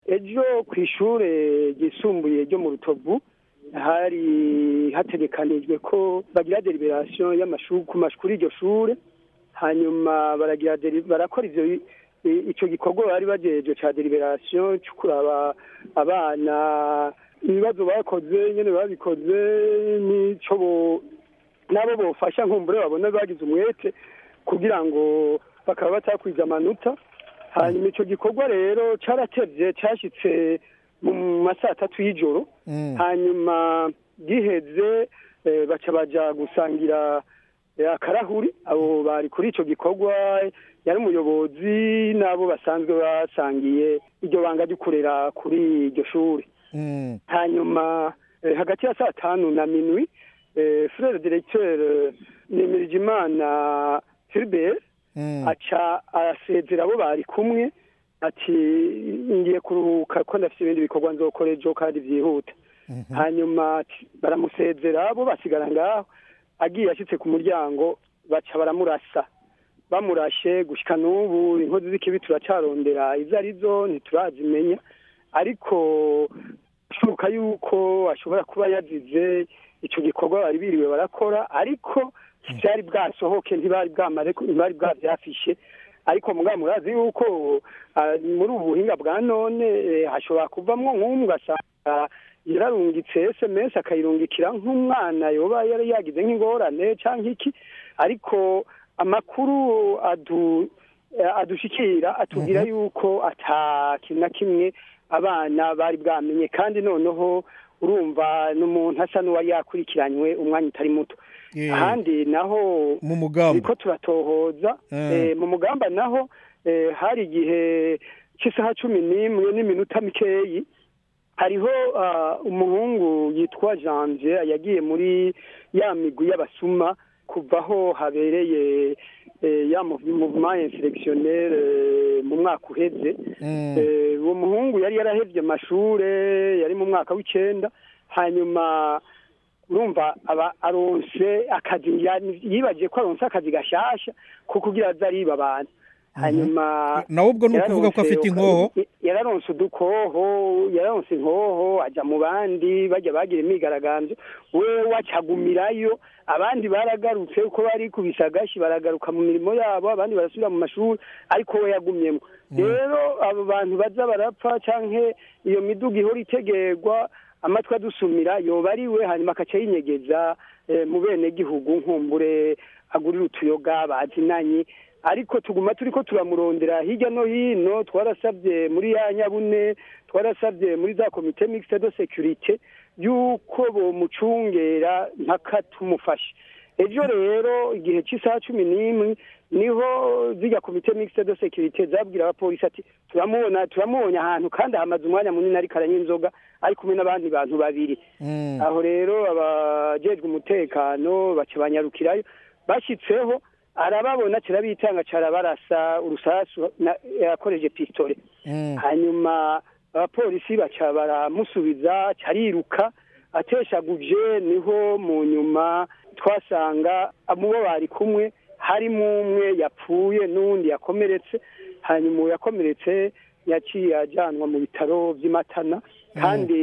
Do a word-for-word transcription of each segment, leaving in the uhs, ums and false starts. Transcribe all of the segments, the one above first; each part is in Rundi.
ejo ku ishure ryisumbuye ryo mu Rutovu hari hategekanijwe ko bagira deliberation y'amashuri ku mashuri iryo shure, hanyuma baragira barakora ivyo ico gikorwa bari bajeje ca deliberation cyo kuraba abana ibibazo bakoze nyene babikoze n'ico bo nabo bofasha nkumbure babona bagize umwete kugira ngo bakaba batakwiza amanota. Hanyuma ico gikorwa rero caratevye cashitse mu masaha atatu y'ijoro, hanyuma giheze baca baja gusangira akarahuri. Abo bari kuri ico gikorwa yari umuyobozi n'abo basanzwe basangiye iryo banga ryo kurera kuri iryo shuri. Hanyuma hagati ya saa tanu na minwi frère directeur Nemirijimana Philbert aca arasezera abo bari kumwe ati ngiye kuruhuka ko ndafite ibindi bikorwa nzokora ejo kandi vyihuta. Hanyuma baramusezera abo basigara ngaho, agiye ashitse ku muryango baca baramurasa. Bamurashe gushika n'ubu inkozi z'ikibi turacarondera ivyo arizo ntiturazimenya, ariko shuka yuko ashobora kuba yazize ico gikorwa bari biriwe barakora, ariko vyari bwasohoke ntibari bwamare ntibari bwavyafishe. Ariko mugabo murazi yuko muri ubu buhinga bwa none hashobora kuvamwo nk'umwe ugasanga yararungitse S M S akayirungikira nk'umwana yoba yari yagize nk'ingorane canke iki, ariko amakuru adu adushikira atubwira yuko ata kintu na kimwe abana bari bwamenye, kandi noneho urumva n'umuntu asa n'uwari yakurikiranywe umwanya utari muto. Ahandi naho mu mugamba niko turatohoza mu mugamba naho hari igihe cy'isaha cumi n'imwe n'iminota mikeyi hariho umuhungu yitwa Janvier yagiye muri ya migwi y'abasuma kuvaho habereye ya mouvement insurrectionnel mu mwaka uheze. Uwo muhungu yari yarahevye amashure, yari mu mwaka w'icenda, hanyuma urumva aba aronse akazi, yibagiye ko aronse akazi gashasha ko kugira azariba abantu. Hanyuma nawe ubwo nukuvuga ko afite inkoho, yararonse udukoho, yararonse inkoho, aja mu bandi bajya bagira imigaragambyo, we wacagumirayo. Abandi baragarutse uko bari kubisagashi baragaruka mu mirimo yabo, abandi barasubira mu mashuri, ariko we yagumyemo. Rero abo bantu baza barapfa canke iyo miduga ihora itegerwa amatwi adusumira yoba ari we, hanyuma akaca yinyegeza mu bene gihugu nkumbure agurira utuyoga bazinanye. Ariko tuguma turiko turamurondera hirya no hino, twarasabye muri ya Nyabune, twarasabye muri za komite mixte de sécurité yuko bo mucungera mpaka tumufashe. Ejo rero igihe cy'isaha cumi n'imwe niho ziga komite mixte de sécurité zabwira abapolisi ati turamubona turamubona ahantu kandi hamaze umwanya munini ariko aranywa inzoga ari kumwe n'abandi bantu babiri. Mm. Aho rero abajejwe umutekano baca banyarukirayo, bashitseho arababona kirabitanga carabarasa urusasu yakoreje pistole. Mm. Hanyuma abapolisi baca baramusubiza cariruka ateshaguje, niho mu nyuma twasanga amubo bari kumwe harimo umwe yapfuye n'undi yakomeretse. Hanyuma yakomeretse yaciye ajanwa mu bitaro by'Imatana, kandi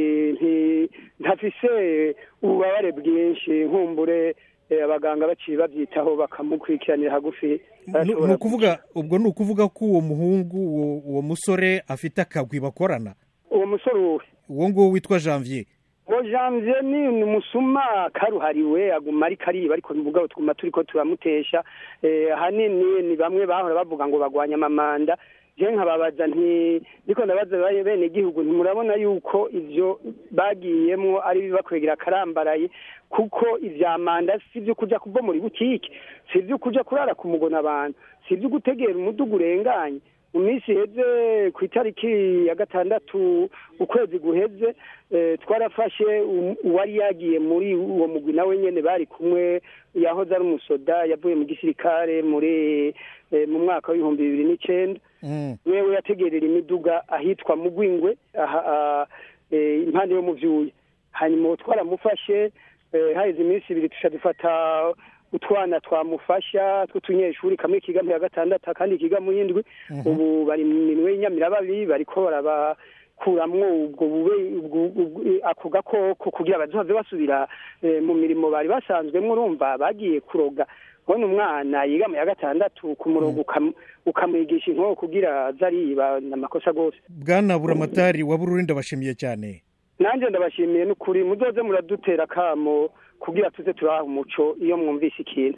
ntafise ububabare bwinshi nkumbure abaganga baciye babyitaho bakamukurikiranira hagufi. Nukuvuga ubwo nukuvuga ko uwo muhungu uwo musore afite akagwi bakorana? Uwo musore uwe uwo ngo witwa Janvier. Mo Janvier ni umusuma karuhariwe, aguma ari kariba, ariko mugabo twuma turiko turamutesha. Eh, hanini ni bamwe bahora bavuga ngo bagwanya amamanda. Je nkababaza nti niko ndabaza baye bene gihugu ntimurabona yuko ivyo bagiyemwo ari bibakwegera karambaraye, kuko ivya manda sivyo kuja kuva muri butike, sivyo kuja kurara ku mugona abantu, sivyo gutegera umudugu urenganye. Mu minsi heze ku itariki ya gatandatu ukwezi guheze eh, twarafashe uwari yagiye muri uwo mugwi nawe nyene bari kumwe, yahoze ari umusoda yavuye mu gisirikare muri eh, mu mwaka w'ibihumbi bibiri n'icenda. Mm. Wewe yategerera imiduga ahitwa Mugwingwe aha eh, impande yo mu Vyuye. Hanyuma twaramufashe eh, haize iminsi ibiri tushadufata utwana twamufasha tw'utunyeshuri, kamwe kiga mu ya gatandatu kandi kiga mu yindwi. Mm -hmm. Ubu bari mu minwe y'Inyamirababiri bariko baraba kuramwo ubwo bube ako gakoko kugira bazohave basubira mu mirimo bari basanzwemo. Urumva bagiye kuroga ubona umwana yiga mu ya gatandatu ku murongo ukamwigisha inkoko kugira zariba n'amakosa gose. Bwana Buramatari wa Bururi ndabashimiye cyane. Nanje ndabashimiye n'ukuri muzoze muradutera kamo kugira tuze turaha umuco iyo mwumvise ikintu.